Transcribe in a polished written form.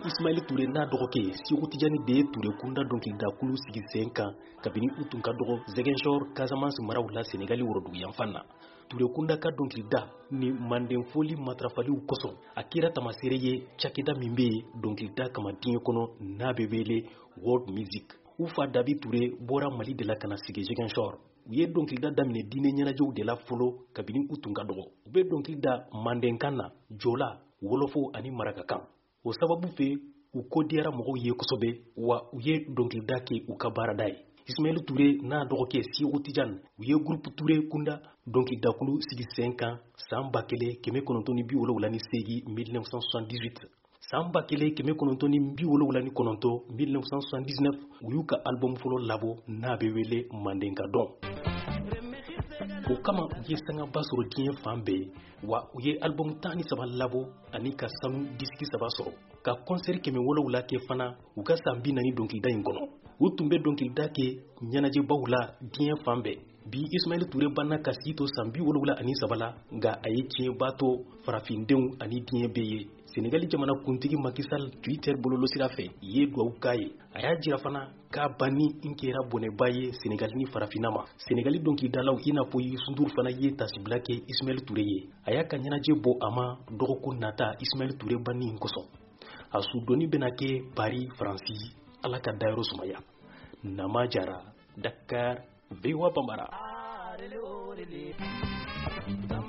Ismaël Touré n'a dɔgɔkɛ Sekou Tidjani de Touré kunda dɔnkilidakulu sigi sen kan kabini u tun ka dɔgɔ Ziguinchor Casamance maraw la Sénégali worodugu yanfan na. Touré kunda ka dɔnkilida ni manden foli matarafaliw kosɔn a kɛra tamasere ye cakɛda min bɛ dɔnkilida kama diɲɛ kɔnɔ n'a bɛ wele World Music. U fa Dabi Touré bɔra Mali de la kana sigi Ziguinchor. U ye dɔnkilida daminɛ diinɛ ɲɛnajɛw de la fɔlɔ kabini u tun ka dɔgɔ. U bɛ dɔnkilida mandenkan na, jola, wolofo ani marakakan. O sababu fɛ u ko diyara mɔgɔw ye kosɛbɛ wa u ye dɔnkilida kɛ u ka baarada ye. Ismaël Touré n'a dɔgɔkɛ Sekou Tidjani u ye groupe Touré kunda dɔnkilidakulu sigi sen kan san 1978 1978. San 1979 1979 u y'u ka album fɔlɔ labɔ n'a bɛ wele Mandenka dɔn. O kama u ye sangaba sɔrɔ diɲɛ fan bɛɛ wa u ye album 13 labɔ ani ka sanu disque 3 sɔrɔ ka concert 700 kɛ fana u ka san 40 dɔnkilida in kɔnɔ. U tun bɛ dɔnkilida kɛ ɲɛnajɛbaw la diɲɛ fan bɛɛ. Bi Ismaël Touré banna ka si to san 73 la nka a ye tiɲɛba to farafindenw ani diɲɛ bɛɛ ye. Sénégali jamana kuntigi Macky Sall Twitter bololosira fɛ ye duwawu k'a ye. A y'a jira fana k'a banni in kɛra bɔnɛba ye Sénégali ni farafinna ma. Sénégali dɔnkilidalaw i n'a fɔ Youssou Ndour fana ye tasibila kɛ Ismaël Touré ye. A y'a ka ɲɛnajɛ bɔ a ma dɔgɔkun nata Ismaël Touré banni in kosɔn. A sudonni bɛna kɛ Paris, Faransi. Ala ka dayɔrɔ sumaya. Nama Jara, Dakar, VOA Bambara.